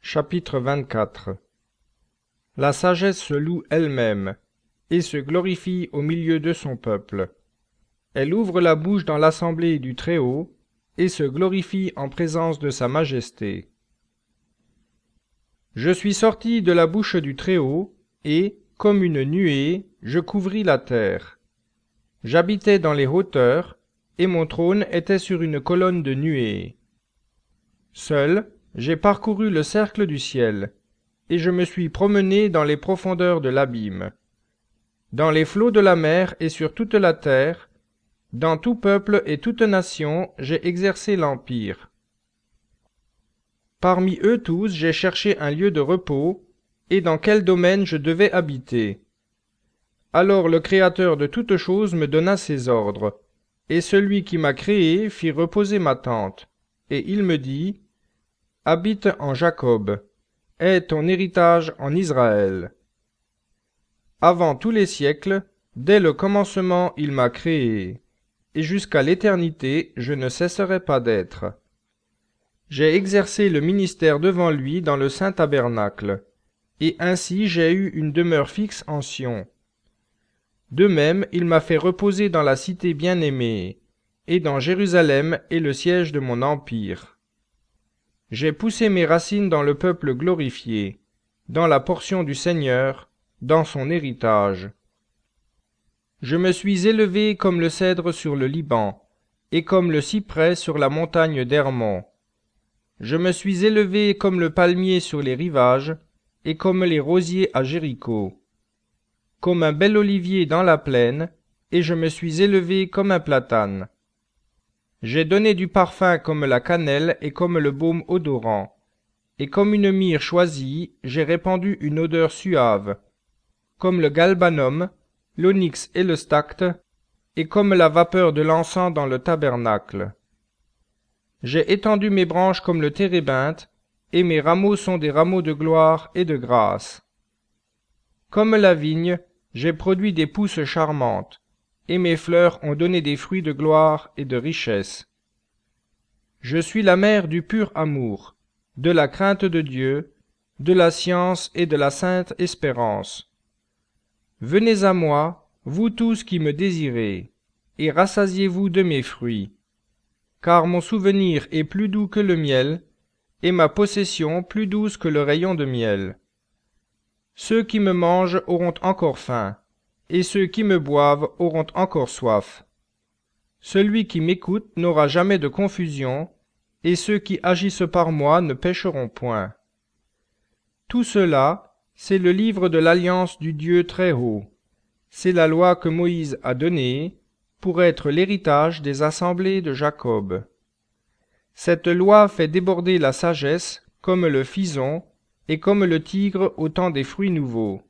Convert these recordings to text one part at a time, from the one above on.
Chapitre 24. La sagesse se loue elle-même, et se glorifie au milieu de son peuple. Elle ouvre la bouche dans l'assemblée du Très-Haut, et se glorifie en présence de sa majesté. Je suis sorti de la bouche du Très-Haut, et, comme une nuée, je couvris la terre. J'habitais dans les hauteurs, et mon trône était sur une colonne de nuée. Seul, j'ai parcouru le cercle du ciel, et je me suis promené dans les profondeurs de l'abîme. Dans les flots de la mer et sur toute la terre, dans tout peuple et toute nation, j'ai exercé l'empire. Parmi eux tous, j'ai cherché un lieu de repos, et dans quel domaine je devais habiter. Alors le Créateur de toutes choses me donna ses ordres, et celui qui m'a créé fit reposer ma tente, et il me dit, « Habite en Jacob, aie ton héritage en Israël. » Avant tous les siècles, dès le commencement il m'a créé, et jusqu'à l'éternité je ne cesserai pas d'être. J'ai exercé le ministère devant lui dans le saint tabernacle, et ainsi j'ai eu une demeure fixe en Sion. De même, il m'a fait reposer dans la cité bien-aimée, et dans Jérusalem est le siège de mon empire. J'ai poussé mes racines dans le peuple glorifié, dans la portion du Seigneur, dans son héritage. Je me suis élevé comme le cèdre sur le Liban, et comme le cyprès sur la montagne d'Hermon. Je me suis élevé comme le palmier sur les rivages, et comme les rosiers à Jéricho. Comme un bel olivier dans la plaine, et je me suis élevé comme un platane. J'ai donné du parfum comme la cannelle et comme le baume odorant, et comme une myrrhe choisie, j'ai répandu une odeur suave, comme le galbanum, l'onyx et le stacte, et comme la vapeur de l'encens dans le tabernacle. J'ai étendu mes branches comme le térébinthe, et mes rameaux sont des rameaux de gloire et de grâce. Comme la vigne, j'ai produit des pousses charmantes, et mes fleurs ont donné des fruits de gloire et de richesse. Je suis la mère du pur amour, de la crainte de Dieu, de la science et de la sainte espérance. Venez à moi, vous tous qui me désirez, et rassasiez-vous de mes fruits. Car mon souvenir est plus doux que le miel, et ma possession plus douce que le rayon de miel. Ceux qui me mangent auront encore faim, et ceux qui me boivent auront encore soif. Celui qui m'écoute n'aura jamais de confusion, et ceux qui agissent par moi ne pécheront point. Tout cela, c'est le livre de l'alliance du Dieu Très-Haut. C'est la loi que Moïse a donnée, pour être l'héritage des assemblées de Jacob. Cette loi fait déborder la sagesse, comme le fison, et comme le tigre au temps des fruits nouveaux.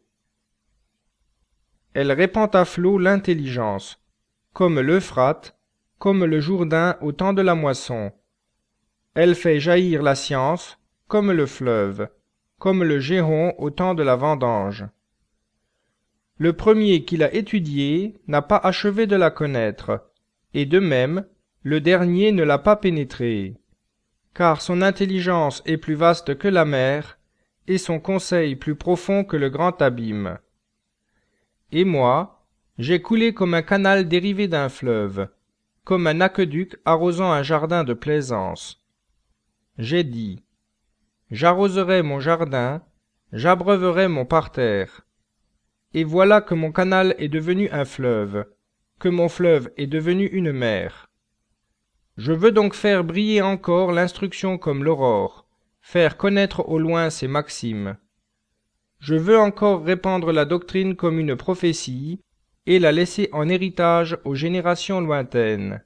Elle répand à flots l'intelligence, comme l'Euphrate, comme le Jourdain au temps de la moisson. Elle fait jaillir la science, comme le fleuve, comme le Géron au temps de la vendange. Le premier qui l'a étudiée n'a pas achevé de la connaître, et de même, le dernier ne l'a pas pénétrée. Car son intelligence est plus vaste que la mer, et son conseil plus profond que le grand abîme. Et moi, j'ai coulé comme un canal dérivé d'un fleuve, comme un aqueduc arrosant un jardin de plaisance. J'ai dit, j'arroserai mon jardin, j'abreuverai mon parterre. Et voilà que mon canal est devenu un fleuve, que mon fleuve est devenu une mer. Je veux donc faire briller encore l'instruction comme l'aurore, faire connaître au loin ses maximes. Je veux encore répandre la doctrine comme une prophétie, et la laisser en héritage aux générations lointaines.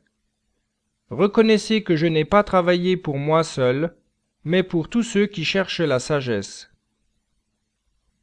Reconnaissez que je n'ai pas travaillé pour moi seul, mais pour tous ceux qui cherchent la sagesse.